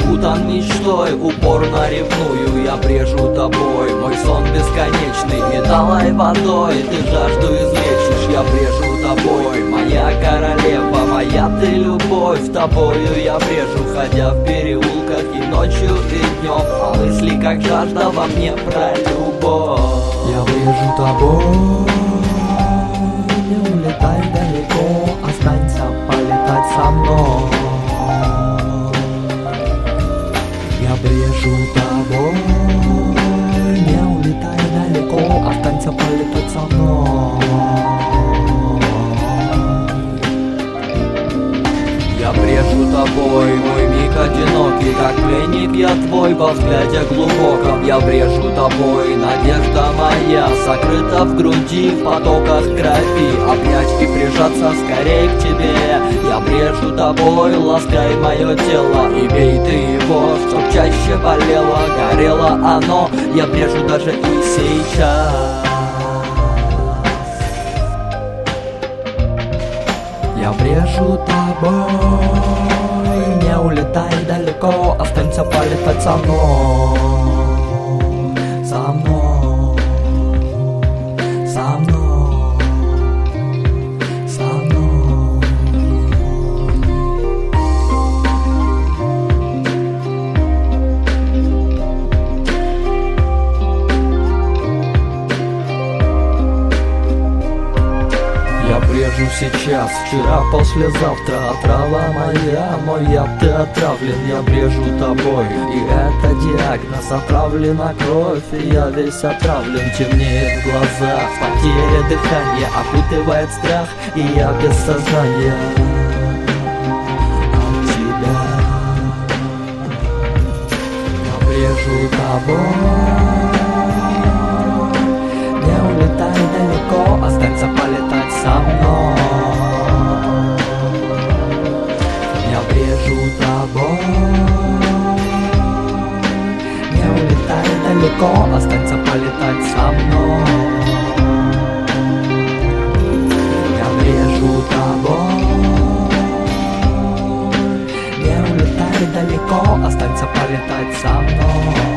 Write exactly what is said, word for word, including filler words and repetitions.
окутан мечтой, упорно ревную, я брежу тобой. Мой сон бесконечный, металлой водой, ты жажду излечишь, я брежу тобой. Моя королева, моя ты любовь, тобою я брежу, ходя в переулках и ночью, и днем, а мысли как жажда во мне про любовь. Я брежу тобой, не улетай далеко, останься полетать со мной. Я брежу тобой, не улетай далеко, останься полетать со мной. Я брежу тобой, мой миг одинокий, как пленник я твой, во взгляде глубоком. Я брежу тобой, надежда моя сокрыта в груди, в потоках крови. Обнять и прижаться скорей к тебе. Я брежу тобой, ласкай мое тело, и бей ты его, чтоб чаще болело, горело оно. Я брежу даже и сейчас. Я брежу тобой, не улетай далеко, останься полетать со мной. Со мной, со мной, со мной. Я брежу сейчас, вчера, послезавтра, отрава моя, мой яд ты отравлен, я брежу тобой. И это диагноз, отравлена кровь, и я весь отравлен, темнеет в глазах, потеря дыхания, окутывает страх, и я без сознания от тебя. Я брежу тобой, не улетай далеко, останься полетать со мной. Я брежу тобой, не улетай далеко, останься полетать со мной. Я брежу тобой, не улетай далеко, останься полетать со мной.